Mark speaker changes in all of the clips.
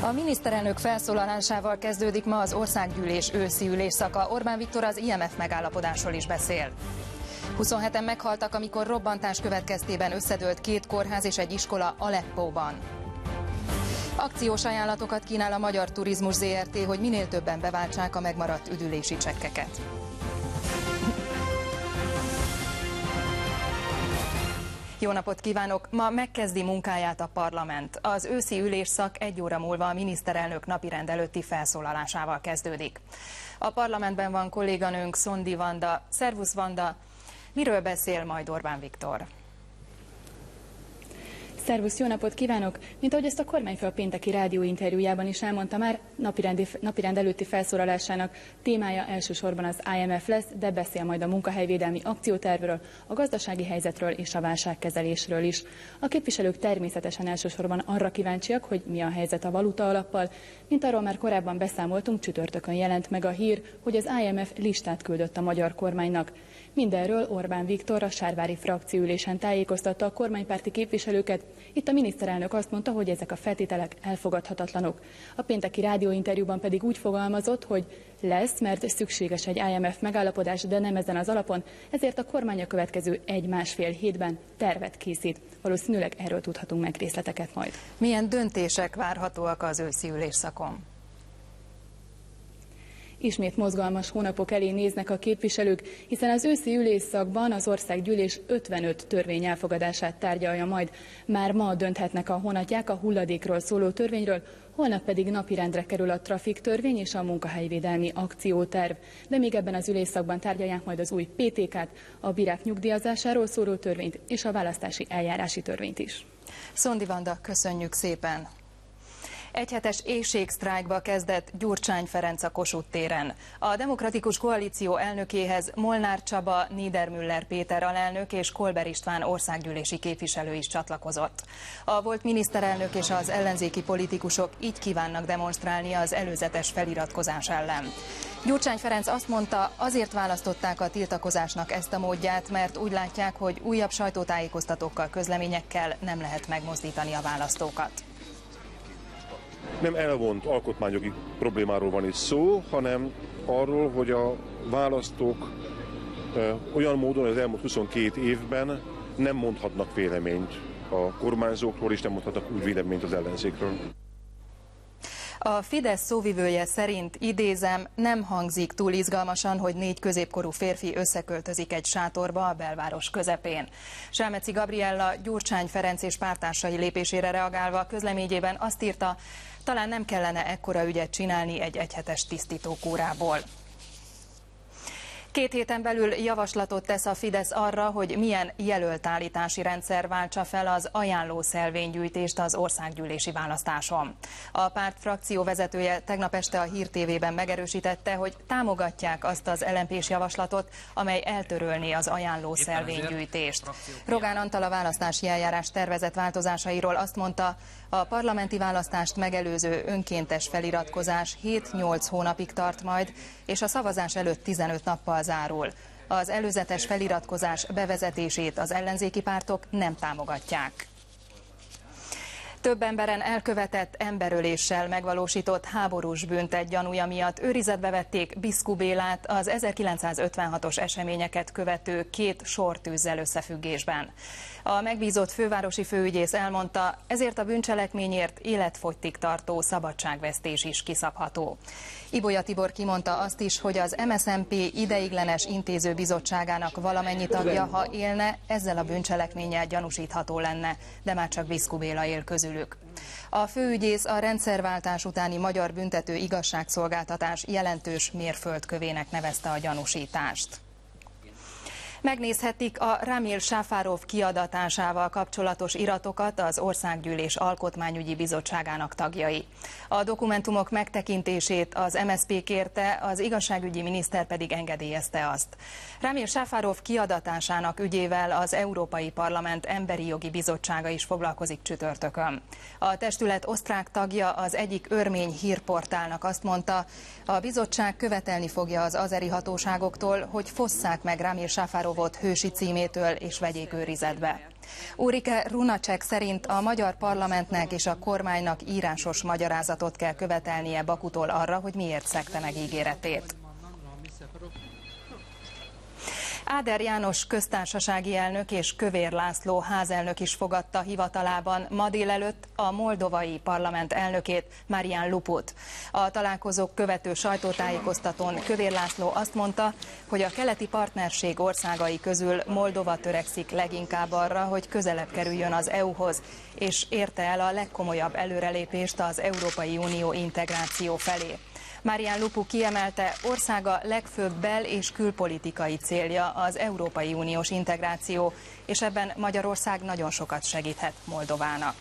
Speaker 1: A miniszterelnök felszólalásával kezdődik ma az országgyűlés őszi ülésszaka. Orbán Viktor az IMF megállapodásról is beszél. 27-en meghaltak, amikor robbantás következtében összedőlt 2 kórház és egy iskola Aleppóban. Akciós ajánlatokat kínál a Magyar Turizmus Zrt., hogy minél többen beváltsák a megmaradt üdülési csekkeket. Jó napot kívánok! Ma megkezdi munkáját a parlament. Az őszi ülésszak 1 óra múlva a miniszterelnök napirend előtti felszólalásával kezdődik. A parlamentben van kolléganőnk, Szondi Vanda. Szervusz Vanda! Miről beszél majd Orbán Viktor?
Speaker 2: Szervusz, jó napot kívánok! Mint ahogy ezt a kormányfő a pénteki rádióinterjújában is elmondta már, napirend előtti felszólalásának témája elsősorban az IMF lesz, de beszél majd a munkahelyvédelmi akciótervről, a gazdasági helyzetről és a válságkezelésről is. A képviselők természetesen elsősorban arra kíváncsiak, hogy mi a helyzet a valuta alappal. Mint arról már korábban beszámoltunk, csütörtökön jelent meg a hír, hogy az IMF listát küldött a magyar kormánynak. Mindenről Orbán Viktor a sárvári frakcióülésen tájékoztatta a kormánypárti képviselőket. Itt a miniszterelnök azt mondta, hogy ezek a feltételek elfogadhatatlanok. A pénteki rádióinterjúban pedig úgy fogalmazott, hogy lesz, mert szükséges egy IMF megállapodás, de nem ezen az alapon, ezért a kormány a következő 1-1,5 hétben tervet készít. Valószínűleg erről tudhatunk meg részleteket majd.
Speaker 1: Milyen döntések várhatóak az őszi ülésszakon?
Speaker 2: Ismét mozgalmas hónapok elé néznek a képviselők, hiszen az őszi ülésszakban az országgyűlés 55 törvény elfogadását tárgyalja majd. Már ma dönthetnek a honatják a hulladékról szóló törvényről, holnap pedig napirendre kerül a trafiktörvény és a munkahelyvédelmi akcióterv. De még ebben az ülésszakban tárgyalják majd az új PTK-t, a bírák nyugdíjazásáról szóló törvényt és a választási eljárási törvényt is.
Speaker 1: Szondi Vanda, köszönjük szépen! Egyhetes éhségsztrájkba kezdett Gyurcsány Ferenc a Kossuth téren. A Demokratikus Koalíció elnökéhez Molnár Csaba, Niedermüller Péter alelnök és Kolber István országgyűlési képviselő is csatlakozott. A volt miniszterelnök és az ellenzéki politikusok így kívánnak demonstrálni az előzetes feliratkozás ellen. Gyurcsány Ferenc azt mondta, azért választották a tiltakozásnak ezt a módját, mert úgy látják, hogy újabb sajtótájékoztatókkal, közleményekkel nem lehet megmozdítani a választókat.
Speaker 3: Nem elvont alkotmányjogi problémáról van itt szó, hanem arról, hogy a választók olyan módon az elmúlt 22 évben nem mondhatnak véleményt a kormányzókról, és nem mondhatnak úgy véleményt az ellenzékről.
Speaker 1: A Fidesz szóvivője szerint, idézem, nem hangzik túl izgalmasan, hogy 4 középkorú férfi összeköltözik egy sátorba a belváros közepén. Selmeci Gabriella Gyurcsány Ferenc és párttársai lépésére reagálva közleményében azt írta, talán nem kellene ekkora ügyet csinálni egy egyhetes tisztítókúrából. 2 héten belül javaslatot tesz a Fidesz arra, hogy milyen jelöltállítási rendszer váltsa fel az ajánló szelvénygyűjtést az országgyűlési választáson. A párt frakció vezetője tegnap este a Hír TV-ben megerősítette, hogy támogatják azt az LMP-s javaslatot, amely eltörölné az ajánló szelvénygyűjtést. Rogán Antal a választási eljárás tervezett változásairól azt mondta, a parlamenti választást megelőző önkéntes feliratkozás 7-8 hónapig tart majd, és a szavazás előtt 15 nappal zárul. Az előzetes feliratkozás bevezetését az ellenzéki pártok nem támogatják. Több emberen elkövetett emberöléssel megvalósított háborús bűntett gyanúja miatt őrizetbe vették Biszku Bélát az 1956-os eseményeket követő 2 sortűzzel összefüggésben. A megbízott fővárosi főügyész elmondta, ezért a bűncselekményért életfogytig tartó szabadságvesztés is kiszabható. Ibolya Tibor kimondta azt is, hogy az MSZNP ideiglenes intézőbizottságának valamennyi tagja, ha élne, ezzel a bűncselekménnyel gyanúsítható lenne, de már csak Biszku Béla él közülük. A főügyész a rendszerváltás utáni magyar büntető igazságszolgáltatás jelentős mérföldkövének nevezte a gyanúsítást. Megnézhetik a Ramil Safarov kiadatásával kapcsolatos iratokat az Országgyűlés Alkotmányügyi Bizottságának tagjai. A dokumentumok megtekintését az MSZP kérte, az igazságügyi miniszter pedig engedélyezte azt. Ramil Safarov kiadatásának ügyével az Európai Parlament Emberi Jogi Bizottsága is foglalkozik csütörtökön. A testület osztrák tagja az egyik örmény hírportálnak azt mondta, a bizottság követelni fogja az azeri hatóságoktól, hogy fosszák meg Ramil Safarovot hősi címétől és vegyék őrizetbe. Ulrike Runacek szerint a magyar parlamentnek és a kormánynak írásos magyarázatot kell követelnie Bakutól arra, hogy miért szegte meg ígéretét. Áder János köztársasági elnök és Kövér László házelnök is fogadta hivatalában ma délelőtt a moldovai parlament elnökét, Marian Luput. A találkozók követő sajtótájékoztatón Kövér László azt mondta, hogy a keleti partnerség országai közül Moldova törekszik leginkább arra, hogy közelebb kerüljön az EU-hoz, és érte el a legkomolyabb előrelépést az Európai Unió integráció felé. Marian Lupu kiemelte, országa legfőbb bel- és külpolitikai célja az Európai Uniós integráció, és ebben Magyarország nagyon sokat segíthet Moldovának.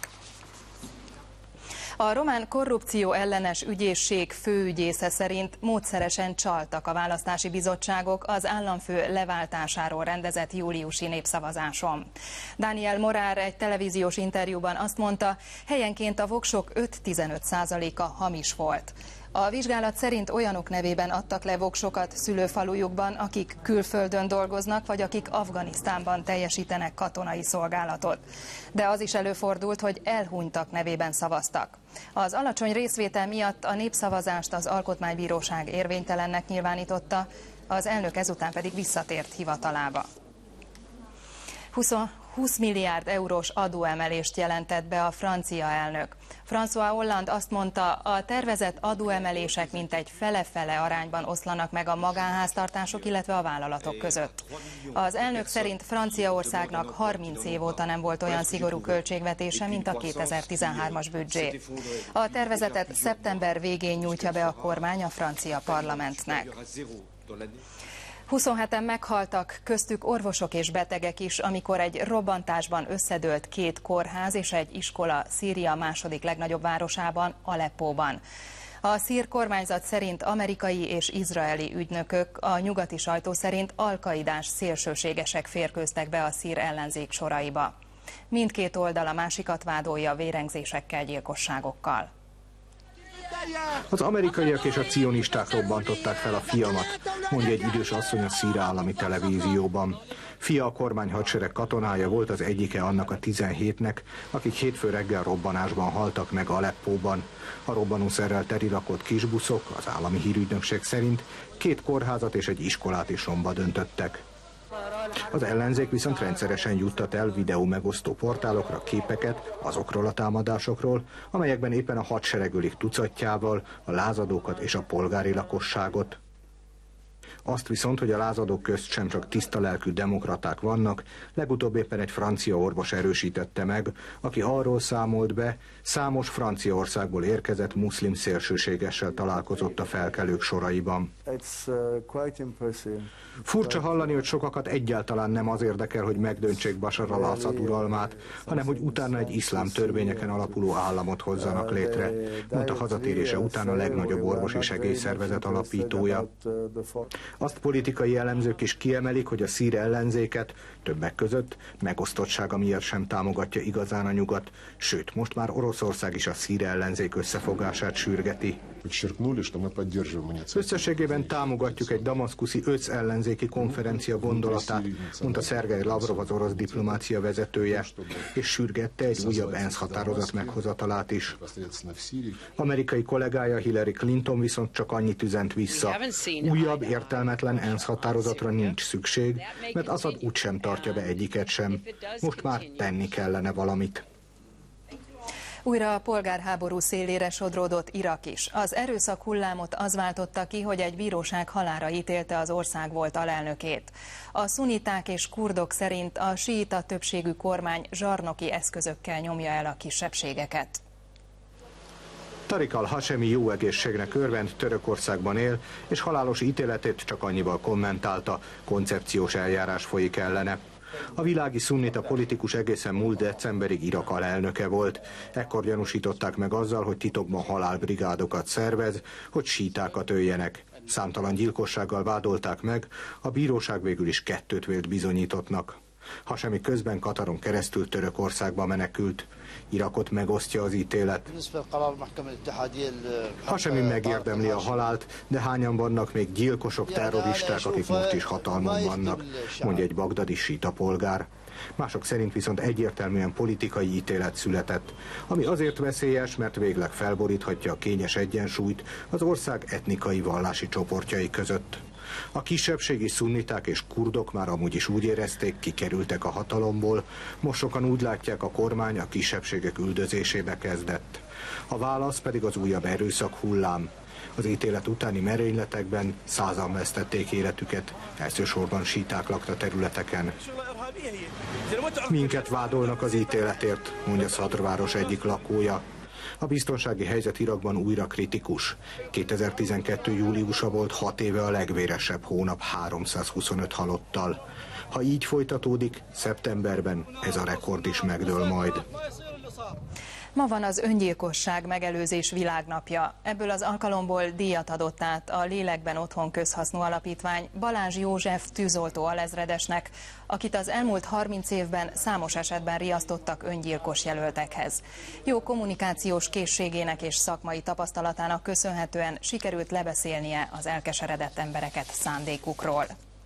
Speaker 1: A román korrupció ellenes ügyészség főügyésze szerint módszeresen csaltak a választási bizottságok az államfő leváltásáról rendezett júliusi népszavazáson. Daniel Morár egy televíziós interjúban azt mondta, helyenként a voksok 5-15%-a hamis volt. A vizsgálat szerint olyanok nevében adtak le voksokat szülőfalujukban, akik külföldön dolgoznak, vagy akik Afganisztánban teljesítenek katonai szolgálatot. De az is előfordult, hogy elhunytak nevében szavaztak. Az alacsony részvétel miatt a népszavazást az Alkotmánybíróság érvénytelennek nyilvánította, az elnök ezután pedig visszatért hivatalába. 20 milliárd eurós adóemelést jelentett be a francia elnök. François Hollande azt mondta, a tervezett adóemelések mintegy fele-fele arányban oszlanak meg a magánháztartások, illetve a vállalatok között. Az elnök szerint Franciaországnak 30 év óta nem volt olyan szigorú költségvetése, mint a 2013-as büdzsé. A tervezetet szeptember végén nyújtja be a kormány a francia parlamentnek. 27-en meghaltak, köztük orvosok és betegek is, amikor egy robbantásban összedőlt 2 kórház és egy iskola Szíria második legnagyobb városában, Aleppóban. A szír kormányzat szerint amerikai és izraeli ügynökök, a nyugati sajtó szerint al-Kaidás szélsőségesek férkőztek be a szír ellenzék soraiba. Mindkét oldal a másikat vádolja vérengzésekkel, gyilkosságokkal.
Speaker 4: Az amerikaiak és a cionisták robbantották fel a fiamat, mondja egy idős asszony a szír állami televízióban. Fia a kormány hadsereg katonája volt, az egyike annak a 17-nek, akik hétfő reggel robbanásban haltak meg Aleppóban. A robbanószerrel telirakott kisbuszok, az állami hírügynökség szerint 2 kórházat és egy iskolát is romba döntöttek. Az ellenzék viszont rendszeresen juttat el videó megosztó portálokra képeket azokról a támadásokról, amelyekben éppen a hadsereg ölik tucatjával a lázadókat és a polgári lakosságot. Azt viszont, hogy a lázadók közt sem csak tiszta lelkű demokraták vannak, legutóbb éppen egy francia orvos erősítette meg, aki arról számolt be, számos Franciaországból érkezett muszlim szélsőségessel találkozott a felkelők soraiban. Furcsa hallani, hogy sokakat egyáltalán nem az érdekel, hogy megdöntsék Bashar al-Assad uralmát, hanem hogy utána egy iszlám törvényeken alapuló államot hozzanak létre, mondta hazatérése után a legnagyobb orvosi segélyszervezet alapítója. Azt politikai elemzők is kiemelik, hogy a szír ellenzéket többek között megosztottsága miatt sem támogatja igazán a nyugat, sőt, most már Oroszország is a szír ellenzék összefogását sürgeti. Összességében támogatjuk egy damaszkuszi ÖC ellenzéki konferencia gondolatát, mondta Szergej Lavrov, az orosz diplomácia vezetője, és sürgette egy újabb ENSZ határozat meghozatalát is. Amerikai kollégája Hillary Clinton viszont csak annyit üzent vissza. Újabb értelmetlen ENSZ határozatra nincs szükség, mert Assad úgysem tartja be egyiket sem. Most már tenni kellene valamit.
Speaker 1: Újra a polgárháború szélére sodródott Irak is. Az erőszak hullámot az váltotta ki, hogy egy bíróság halálra ítélte az ország volt alelnökét. A szuniták és kurdok szerint a síita többségű kormány zsarnoki eszközökkel nyomja el a kisebbségeket.
Speaker 4: Tariq al-Hashemi jó egészségnek örvend, Törökországban él, és halálos ítéletét csak annyival kommentálta, koncepciós eljárás folyik ellene. A világi szunnita politikus egészen múlt decemberig Irak alelnöke volt. Ekkor gyanúsították meg azzal, hogy titokban halálbrigádokat szervez, hogy sítákat öljenek. Számtalan gyilkossággal vádolták meg, a bíróság végül is 2 vélt bizonyítottnak. Hashemi közben Kataron keresztül Törökországba menekült. Irakot megosztja az ítélet. Hashemi megérdemli a halált, de hányan vannak még gyilkosok, terroristák, akik most is hatalmon vannak, mondja egy bagdadi síta polgár. Mások szerint viszont egyértelműen politikai ítélet született, ami azért veszélyes, mert végleg felboríthatja a kényes egyensúlyt az ország etnikai vallási csoportjai között. A kisebbségi szunniták és kurdok már amúgy is úgy érezték, kikerültek a hatalomból, most sokan úgy látják, a kormány a kisebbségek üldözésébe kezdett. A válasz pedig az újabb erőszak hullám. Az ítélet utáni merényletekben 100-an vesztették életüket, elsősorban síták lakta területeken. Minket vádolnak az ítéletért, mondja Szadr város egyik lakója. A biztonsági helyzet Irakban újra kritikus. 2012. júliusa volt 6 éve a legvéresebb hónap 325 halottal. Ha így folytatódik, szeptemberben ez a rekord is megdől majd.
Speaker 1: Ma van az öngyilkosság megelőzés világnapja. Ebből az alkalomból díjat adott át a Lélekben Otthon Közhasznú Alapítvány Balázs József tűzoltó alezredesnek, akit az elmúlt 30 évben számos esetben riasztottak öngyilkos jelöltekhez. Jó kommunikációs készségének és szakmai tapasztalatának köszönhetően sikerült lebeszélnie az elkeseredett embereket szándékukról.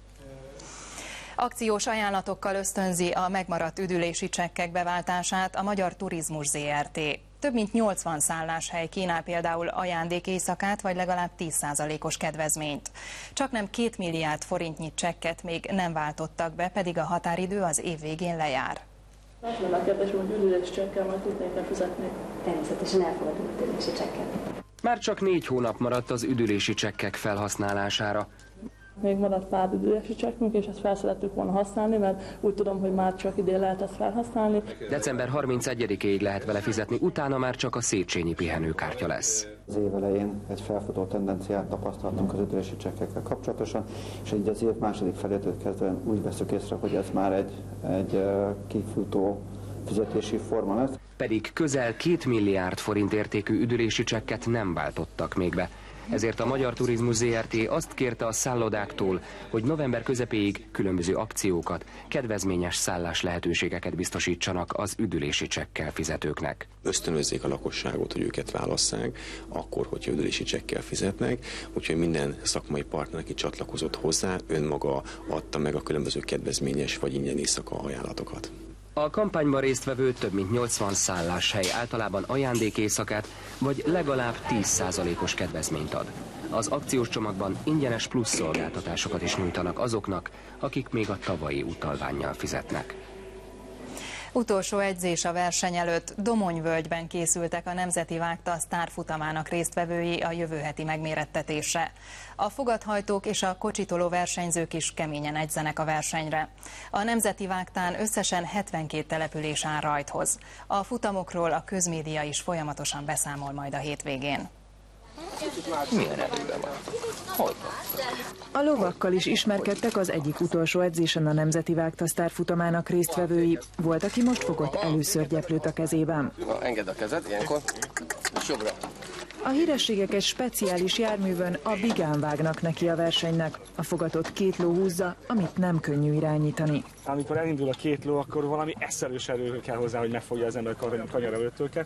Speaker 1: Akciós ajánlatokkal ösztönzi a megmaradt üdülési csekkek beváltását a Magyar Turizmus Zrt. Több mint 80 szálláshely kínál például ajándékéjszakát vagy legalább 10%-os kedvezményt. Csaknem 2 milliárd forintnyi csekket még nem váltottak be, pedig a határidő az év végén lejár.
Speaker 5: Nem a kérdés, hogy üdülési csekkel majd tudnék fizetni.
Speaker 6: Természetesen elfogadunk üdülési csekket.
Speaker 7: Már csak 4 hónap maradt az üdülési csekkek felhasználására.
Speaker 5: Még maradt pár üdülési csekkünk, és ezt fel szerettük volna használni, mert úgy tudom, hogy már csak idén lehet ezt felhasználni.
Speaker 7: December 31-ig lehet vele fizetni, utána már csak a Széchenyi pihenőkártya lesz.
Speaker 8: Az év elején egy felfutó tendenciát tapasztaltunk az üdülési csekkekkel kapcsolatosan, és így az év második felétől kezdve úgy veszük észre, hogy ez már egy kifutó fizetési forma lesz.
Speaker 7: Pedig közel 2 milliárd forint értékű üdülési csekket nem váltottak még be. Ezért a Magyar Turizmus Zrt. Azt kérte a szállodáktól, hogy november közepéig különböző akciókat, kedvezményes szállás lehetőségeket biztosítsanak az üdülési csekkel fizetőknek.
Speaker 9: Ösztönözzék a lakosságot, hogy őket válasszák, akkor, hogyha üdülési csekkel fizetnek, úgyhogy minden szakmai partner, aki csatlakozott hozzá, önmaga adta meg a különböző kedvezményes vagy ingyen éjszaka ajánlatokat.
Speaker 7: A kampányban résztvevő több mint 80 szálláshely általában ajándékéjszakát vagy legalább 10%-os kedvezményt ad. Az akciós csomagban ingyenes plusz szolgáltatásokat is nyújtanak azoknak, akik még a tavalyi utalvánnyal fizetnek.
Speaker 1: Utolsó edzés a verseny előtt Domonyvölgyben készültek a Nemzeti Vágta sztárfutamának résztvevői a jövő heti megmérettetésre. A fogathajtók és a kocsitoló versenyzők is keményen edzenek a versenyre. A Nemzeti Vágtán összesen 72 település áll rajthoz. A futamokról a közmédia is folyamatosan beszámol majd a hétvégén.
Speaker 10: Milyen erőben van? Hogy van?
Speaker 11: A lovakkal is ismerkedtek az egyik utolsó edzésen a Nemzeti Vágta sztárfutamának résztvevői. Volt, aki most fogott először gyeplőt a kezében.
Speaker 10: Na, engedd a kezed, ilyenkor, és jobbra.
Speaker 11: A hírességek egy speciális járművön a bigán vágnak neki a versenynek. A fogatot 2 ló húzza, amit nem könnyű irányítani.
Speaker 12: Amikor elindul a 2 ló, akkor valami eszelős erő kell hozzá, hogy megfogja az ember kanyarelőtőket.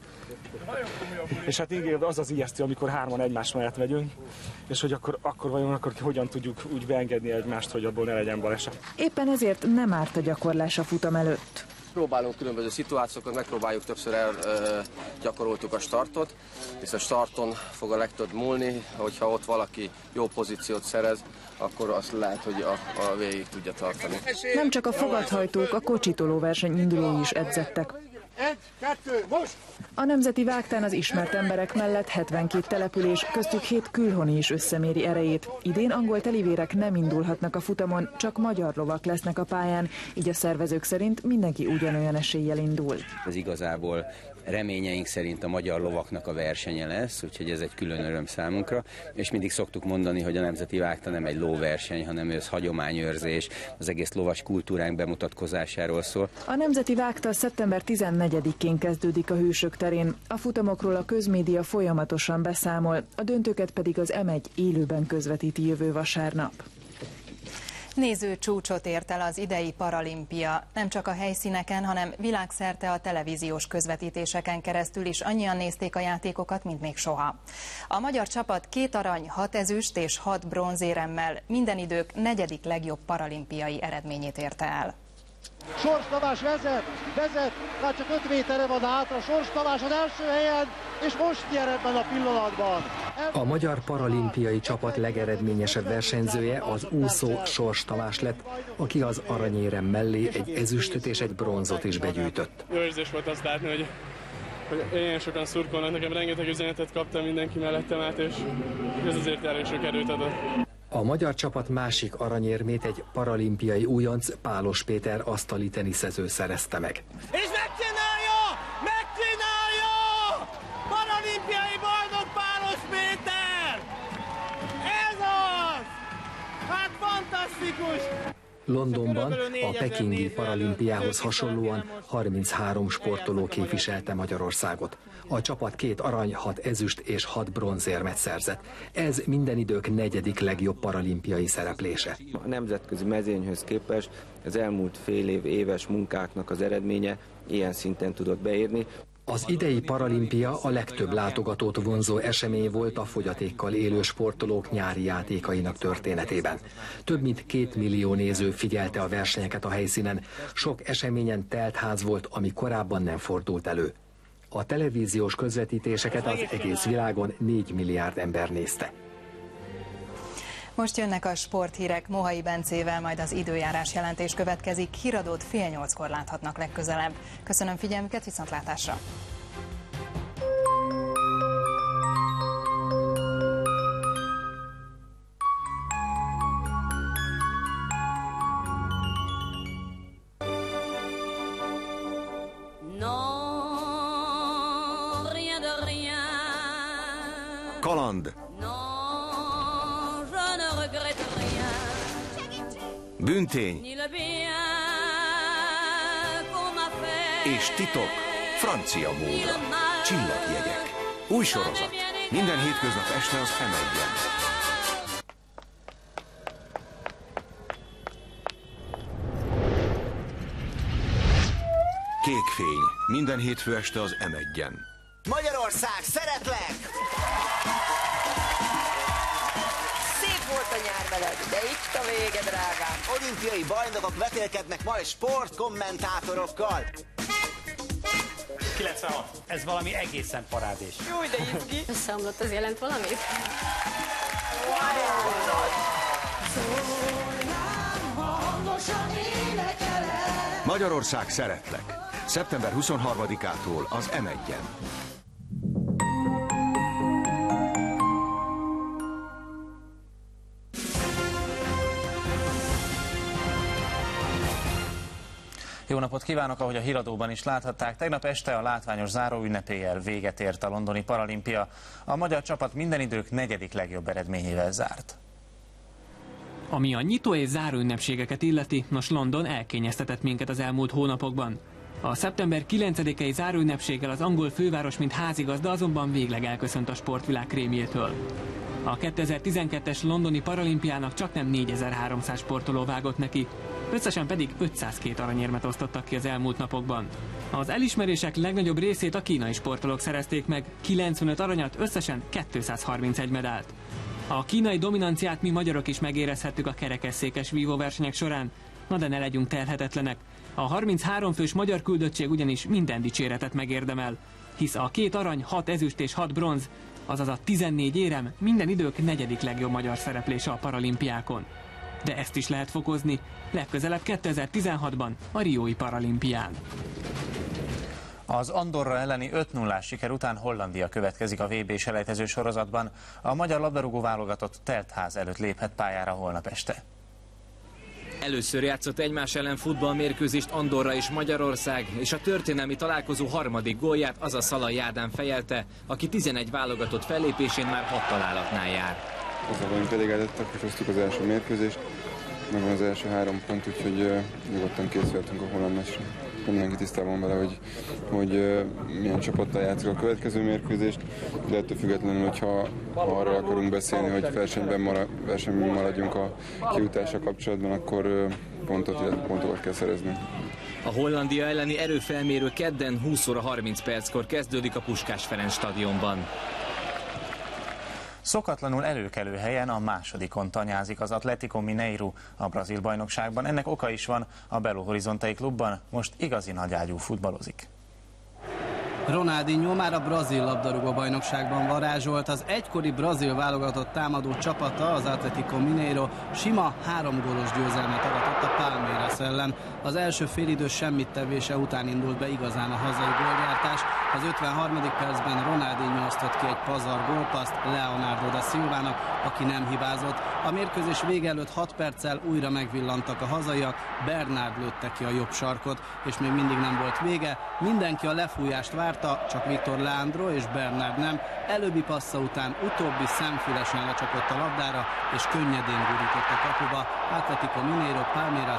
Speaker 12: És hát igen, az az ijesztő, amikor 3-an egymás mellett megyünk, és hogy akkor vajon hogyan tudjuk úgy beengedni egymást, hogy abból ne legyen baleset.
Speaker 11: Éppen ezért nem árt a gyakorlás a futam előtt.
Speaker 10: Próbálunk különböző szituációkat, megpróbáljuk többször gyakoroltuk a startot, hisz a starton fog a legtöbb múlni, hogyha ott valaki jó pozíciót szerez, akkor azt lehet, hogy a végig tudja tartani.
Speaker 11: Nem csak a fogathajtók, a kocsitoló verseny indulói is edzettek.
Speaker 13: 1, 2, most!
Speaker 11: A Nemzeti Vágtán az ismert emberek mellett 72 település, köztük 7 külhoni is összeméri erejét. Idén angol telivérek nem indulhatnak a futamon, csak magyar lovak lesznek a pályán, így a szervezők szerint mindenki ugyanolyan eséllyel indul.
Speaker 14: Ez igazából reményeink szerint a magyar lovaknak a versenye lesz, úgyhogy ez egy külön öröm számunkra, és mindig szoktuk mondani, hogy a Nemzeti Vágta nem egy lóverseny, hanem ez hagyományőrzés, az egész lovas kultúránk bemutatkozásáról szól.
Speaker 11: A Nemzeti Vágta szeptember 14-én kezdődik a Hősök terén. A futamokról a közmédia folyamatosan beszámol, a döntőket pedig az M1 élőben közvetíti jövő vasárnap.
Speaker 1: Néző csúcsot ért el az idei paralimpia. Nem csak a helyszíneken, hanem világszerte a televíziós közvetítéseken keresztül is annyian nézték a játékokat, mint még soha. A magyar csapat 2 arany, 6 ezüst és 6 bronzéremmel minden idők 4. legjobb paralimpiai eredményét érte el.
Speaker 13: Sors Tamás vezet, már csak 5 méterre van hátra, Sors Tamás az első helyen, és most nyer ebben a pillanatban.
Speaker 15: A magyar paralimpiai csapat legeredményesebb versenyzője az úszó Sors Tamás lett, aki az aranyérem mellé egy ezüstöt és egy bronzot is begyűjtött.
Speaker 16: Jó érzés volt azt látni, hogy ilyen sokan szurkolnak, nekem rengeteg üzenetet kaptam mindenki mellettem át, és ez azért elég sok erőt adott.
Speaker 15: A magyar csapat másik aranyérmét egy paralimpiai újonc, Pálos Péter asztali teniszező szerezte meg.
Speaker 17: És megcsinálja! Megcsinálja! Paralimpiai bajnok Pálos Péter! Ez az! Hát fantasztikus!
Speaker 15: Londonban a pekingi paralimpiához hasonlóan 33 sportoló képviselte Magyarországot. A csapat 2 arany, 6 ezüst és 6 bronzérmet szerzett. Ez minden idők 4. legjobb paralimpiai szereplése.
Speaker 18: A nemzetközi mezőnyhöz képest az elmúlt fél éves munkáknak az eredménye ilyen szinten tudott beérni.
Speaker 15: Az idei paralimpia a legtöbb látogatót vonzó esemény volt a fogyatékkal élő sportolók nyári játékainak történetében. Több mint 2 millió néző figyelte a versenyeket a helyszínen, sok eseményen telt ház volt, ami korábban nem fordult elő. A televíziós közvetítéseket az egész világon 4 milliárd ember nézte.
Speaker 1: Most jönnek a sporthírek Mohai Bencével, majd az időjárás jelentés következik. Híradót 7:30-kor láthatnak legközelebb. Köszönöm figyelmüket, viszontlátásra!
Speaker 19: Kaland. Bűntény és titok francia módra. Csillagjegyek. Új sorozat. Minden hétköznap este az M1-en. Kék fény. Minden hétfő este az M1-en.
Speaker 20: Magyarország, szeretlek! Szép volt a nyár veled, de itt a vége, drágám. Olimpiai bajnokok vetélkednek majd sportkommentátorokkal.
Speaker 21: 96. Ez valami egészen parádés.
Speaker 6: Jó, de izgi. Összeomlott, az jelent valamit?
Speaker 19: Magyarország, szeretlek. Szeptember 23-ától az M1-en.
Speaker 22: Jó napot kívánok, ahogy a híradóban is láthatták. Tegnap este a látványos záróünnepével véget ért a londoni paralimpia. A magyar csapat minden idők 4. legjobb eredményével zárt.
Speaker 23: Ami a nyitó és záró ünnepségeket illeti, nos London elkényeztetett minket az elmúlt hónapokban. A szeptember 9-i záróünnepséggel az angol főváros mint házigazda azonban végleg elköszönt a sportvilág krémjétől. A 2012-es londoni paralimpiának csaknem 4300 sportoló vágott neki, összesen pedig 502 aranyérmet osztottak ki az elmúlt napokban. Az elismerések legnagyobb részét a kínai sportolók szerezték meg, 95 aranyat, összesen 231 medált. A kínai dominanciát mi magyarok is megérezhettük a kerekesszékes vívóversenyek során, na de ne legyünk telhetetlenek. A 33 fős magyar küldöttség ugyanis minden dicséretet megérdemel, hisz a 2 arany, 6 ezüst és 6 bronz, azaz a 14 érem minden idők 4. legjobb magyar szereplése a paralimpiákon. De ezt is lehet fokozni, legközelebb 2016-ban a riói paralimpián.
Speaker 22: Az Andorra elleni 5-0-ás siker után Hollandia következik a VB-selejtező sorozatban. A magyar labdarúgó válogatott teltház előtt léphet pályára holnap este.
Speaker 24: Először játszott egymás ellen futballmérkőzést Andorra és Magyarország, és a történelmi találkozó harmadik gólját az a Szalai Ádám fejelte, aki 11 válogatott fellépésén már 6 találatnál jár.
Speaker 25: Azzal vagyunk elégedettek, hogy hoztuk az első mérkőzést, megvan az első 3 pont, úgyhogy nyugodtan készültünk a holland meccsre. Mindenki tisztában vele, hogy milyen csapattal játszik a következő mérkőzést, de ettől függetlenül, hogyha arról akarunk beszélni, hogy versenyben maradjunk a kijutással kapcsolatban, akkor pontokat kell szerezni.
Speaker 24: A Hollandia elleni erőfelmérő kedden 20 óra 30 perckor kezdődik a Puskás Ferenc stadionban.
Speaker 22: Szokatlanul előkelő helyen a másodikon tanyázik az Atlético Mineiro a brazil bajnokságban. Ennek oka is van, a Belo Horizonte klubban most igazi nagyágyú futballozik.
Speaker 2: Ronaldinho már a brazil labdarúgó bajnokságban varázsolt, az egykori brazil válogatott támadó csapata, az Atlético Mineiro sima 3 gólos győzelmet aratott a Palmeiras ellen. Az első félidő semmit tevése után indult be igazán a hazai gólgyártás. Az 53. percben Ronaldinho osztott ki egy pazar gólpaszt Leonardo da Silvának, aki nem hibázott. A mérkőzés vége előtt 6 perccel újra megvillantak a hazaiak, Bernard lőtte ki a jobb sarkot, és még mindig nem volt vége. Mindenki a lefújást várta, csak Victor Leandro és Bernard nem. Előbbi passza után utóbbi szemfülesen lecsapott a labdára, és könnyedén gurított a kapuba. Atlético Mineiro, Palmeiras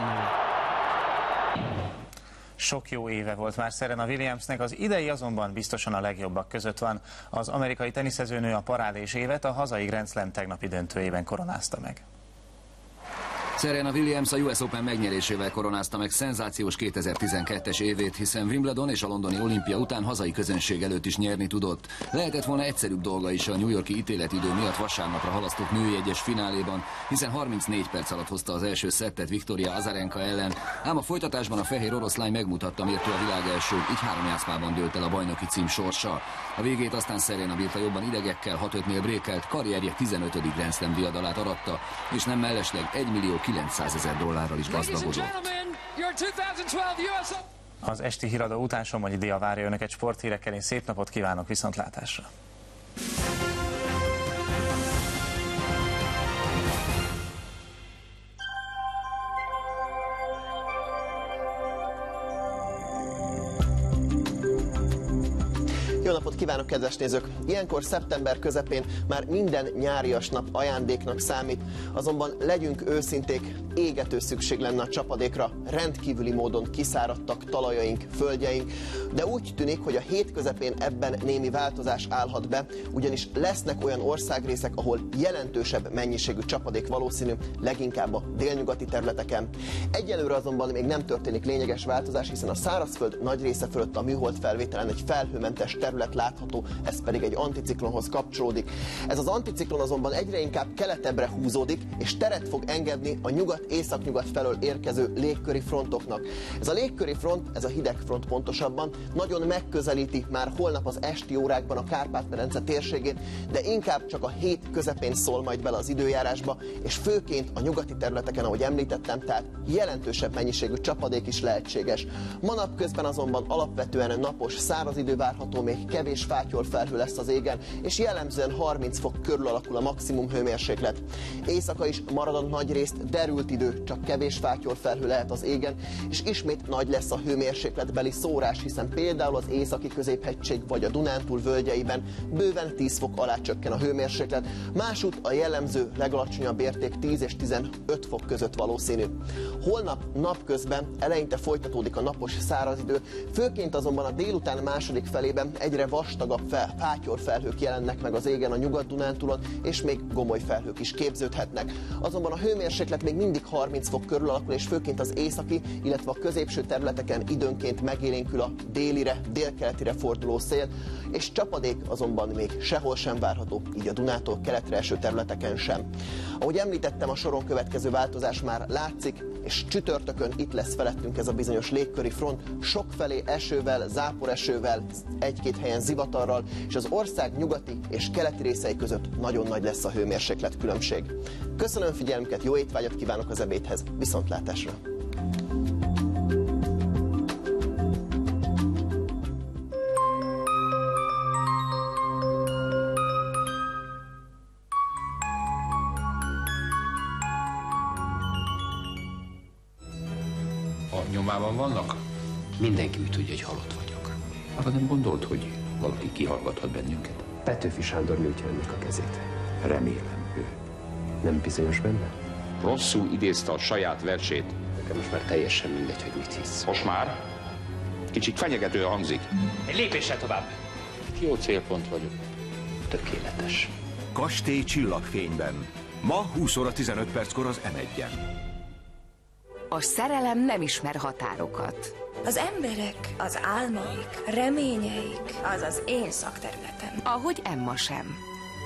Speaker 2: 3-0.
Speaker 22: Sok jó éve volt már Serena Williamsnek, az idei azonban biztosan a legjobbak között van. Az amerikai teniszezőnő a parádés évet a hazai Grand Slam tegnapi döntőjében koronázta meg.
Speaker 3: Serena Williams a US Open megnyerésével koronázta meg szenzációs 2012-es évét, hiszen Wimbledon és a londoni olimpia után hazai közönség előtt is nyerni tudott. Lehetett volna egyszerűbb dolga is a New York-i ítéletidő miatt vasárnapra halasztott női egyes fináléban, hiszen 34 perc alatt hozta az első szettet Victoria Azarenka ellen, ám a folytatásban a fehér oroszlány megmutatta, miért ő a világ első, így 3 játszmában dőlt el a bajnoki cím sorsa. A végét aztán Serena bírta jobban idegekkel, 6-5-nél brékelt, karrierje 15. Grand Slam diadalát aratta, és nem mellesleg $1.900.000 is gazdagodott.
Speaker 22: Az esti híradó után Somogyi Dia várja önöket sporthírekkel, én szép napot kívánok, viszontlátásra!
Speaker 4: Jó napot kívánok, kedves nézők! Ilyenkor szeptember közepén már minden nyárias nap ajándéknak számít, azonban legyünk őszinték, égető szükség lenne a csapadékra, rendkívüli módon kiszáradtak talajaink, földjeink, de úgy tűnik, hogy a hét közepén ebben némi változás állhat be, ugyanis lesznek olyan országrészek, ahol jelentősebb mennyiségű csapadék valószínű, leginkább a délnyugati területeken. Egyelőre azonban még nem történik lényeges változás, hiszen a szárazföld nagy része fölött a műhold felvételen egy felhőmentes terület látható, ez pedig egy anticiklonhoz kapcsolódik. Ez az anticiklon azonban egyre inkább keletebbre húzódik, és teret fog engedni a nyugat-északnyugat felől érkező légköri frontoknak. Ez a légköri front, ez a hideg front pontosabban, nagyon megközelíti már holnap az esti órákban a Kárpát-medence térségét, de inkább csak a hét közepén szól majd bele az időjárásba, és főként a nyugati területeken, ahogy említettem, tehát jelentősebb mennyiségű csapadék is lehetséges. Ma napközben azonban alapvetően napos, száraz idő várható, még kevés fátyolfelhő lesz az égen, és jellemzően 30 fok körül alakul a maximum hőmérséklet. Éjszaka is marad a nagy részt derült idő, csak kevés fátyolfelhő lehet az égen, és ismét nagy lesz a hőmérsékletbeli szórás, hiszen például az északi középhegység vagy a Dunántúl völgyeiben bőven 10 fok alá csökken a hőmérséklet, másút a jellemző legalacsonyabb érték 10 és 15 fok között valószínű. Holnap napközben eleinte folytatódik a napos száraz idő, főként azonban a délután második felében egyre vastagabb fátyolfelhők jelennek meg az égen a Nyugat-Dunántúlon, és még gomoly felhők is képződhetnek. Azonban a hőmérséklet még mindig 30 fok körül alakul, és főként az északi, illetve a középső területeken időnként megélénkül a délire, délkeletire forduló szél, és csapadék azonban még sehol sem várható, így a Dunától keletre eső területeken sem. Ahogy említettem, a soron következő változás már látszik, és csütörtökön itt lesz felettünk ez a bizonyos légköri front, sokfelé esővel, záporesővel, egy-két helyen zivatarral, és az ország nyugati és keleti részei között nagyon nagy lesz a hőmérséklet különbség. Köszönöm figyelmüket, jó étvágyat kívánok az ebédhez, viszontlátásra!
Speaker 5: Nyomában vannak?
Speaker 8: Mindenki úgy tudja, hogy halott vagyok.
Speaker 5: Arra nem gondolt, hogy valaki kihallgathat bennünket?
Speaker 8: Petőfi Sándor nyújtja ennek a kezét.
Speaker 5: Remélem ő.
Speaker 8: Nem bizonyos benne?
Speaker 5: Rosszul idézte a saját versét.
Speaker 8: Nekem most már teljesen mindegy, hogy mit hisz.
Speaker 5: Most már? Kicsit fenyegetően hangzik.
Speaker 8: Egy lépéssel tovább.
Speaker 5: Jó célpont vagyok.
Speaker 8: Tökéletes.
Speaker 19: Kastély csillagfényben. Ma 20 óra 15 perckor az M1-en.
Speaker 26: A szerelem nem ismer határokat.
Speaker 27: Az emberek, az álmaik, reményeik, az az én szakterületem.
Speaker 26: Ahogy Emma sem.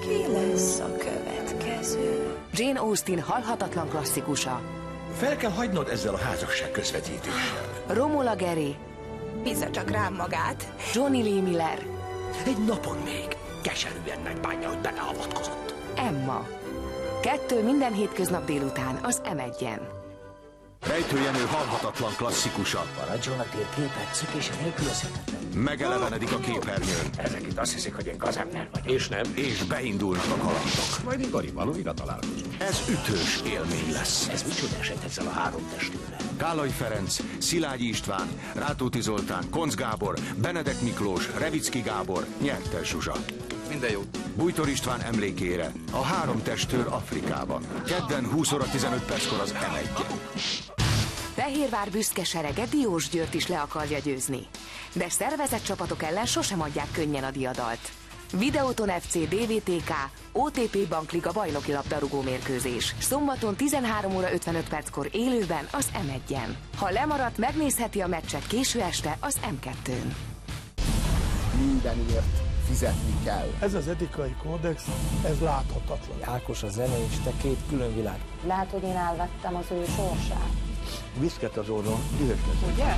Speaker 27: Ki lesz a következő?
Speaker 26: Jane Austen halhatatlan klasszikusa.
Speaker 7: Fel kell hagynod ezzel a házasság közvetítéssel.
Speaker 26: Romola Gary.
Speaker 27: Bízza csak rám magát.
Speaker 26: Johnny Lee Miller.
Speaker 7: Egy napon még. Keserűen megbánja, hogy beleavatkozott.
Speaker 26: Emma. 2 minden hétköznap délután az M1-en.
Speaker 19: Rejtőjenő halhatatlan klasszikusa.
Speaker 7: Parancsol a térképet, szökése nélkülözhetetlen.
Speaker 19: Megelevenedik a képernyőn.
Speaker 7: Ezek itt azt hiszik, hogy én gazember vagyok. És nem?
Speaker 19: És beindulnak a kalandok.
Speaker 7: Majd Igarival újra találkozunk.
Speaker 19: Ez ütős élmény lesz.
Speaker 7: Ez micsoda eset ezzel a 3 testőrrel?
Speaker 19: Kálai Ferenc, Szilágyi István, Rátóti Zoltán, Koncz Gábor, Benedek Miklós, Revicki Gábor, Nyertes Zsuzsa.
Speaker 9: Minden jót.
Speaker 19: Bújtor István emlékére a 3 testőr Afrikában. Kedden 20 óra 15 perckor az M1-en.
Speaker 26: Fehérvár büszke serege Diós Győrt is le akarja győzni. De szervezett csapatok ellen sosem adják könnyen a diadalt. Videoton FC DVTK, OTP Bankliga bajnoki labdarúgó mérkőzés. Szombaton 13 óra 55 perckor élőben az M1-en. Ha lemaradt, megnézheti a meccset késő este az M2-n.
Speaker 10: Mindenért fizetni kell.
Speaker 11: Ez az etikai kódex, ez láthatatlan.
Speaker 12: Ákos a zene és te 2 külön világ.
Speaker 13: Lehet, hogy én elvettem az ő sorsát.
Speaker 11: Viszket az orron, dühös lesz.
Speaker 13: Ugye?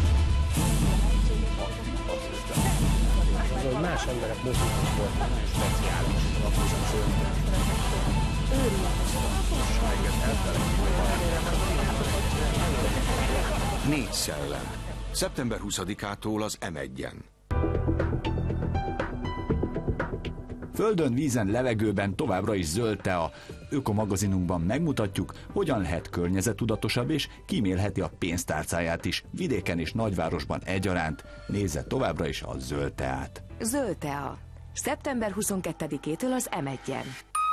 Speaker 12: Az, hogy más emberek mozgók volt, nagyon speciális.
Speaker 19: Négy szellem. Szeptember 20-ától az M1-en.
Speaker 14: Földön, vízen, levegőben továbbra is zöld tea. Ökomagazinunkban megmutatjuk, hogyan lehet környezettudatosabb és kímélheti a pénztárcáját is, vidéken és nagyvárosban egyaránt. Nézze továbbra is a zöld teát.
Speaker 26: Zöld tea. Szeptember 22-től az M1-en.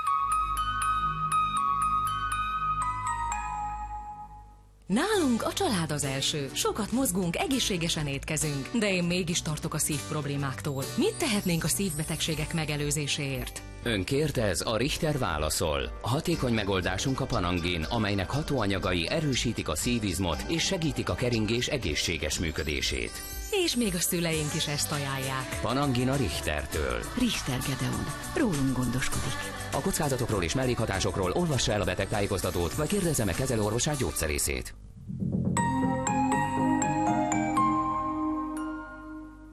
Speaker 28: Nálunk a család az első. Sokat mozgunk, egészségesen étkezünk, de én mégis tartok a szívproblémáktól. Mit tehetnénk a szívbetegségek megelőzéséért?
Speaker 8: Ön kérdez, a Richter válaszol. Hatékony megoldásunk a Panangin, amelynek hatóanyagai erősítik a szívizmot és segítik a keringés egészséges működését.
Speaker 28: És még a szüleink is ezt ajánlják.
Speaker 8: Panangin a Richtertől.
Speaker 28: Richter Gedeon. Rólunk gondoskodik.
Speaker 8: A kockázatokról és mellékhatásokról olvassa el a betegtájékoztatót, vagy kérdezze meg kezelőorvosát, gyógyszerészét.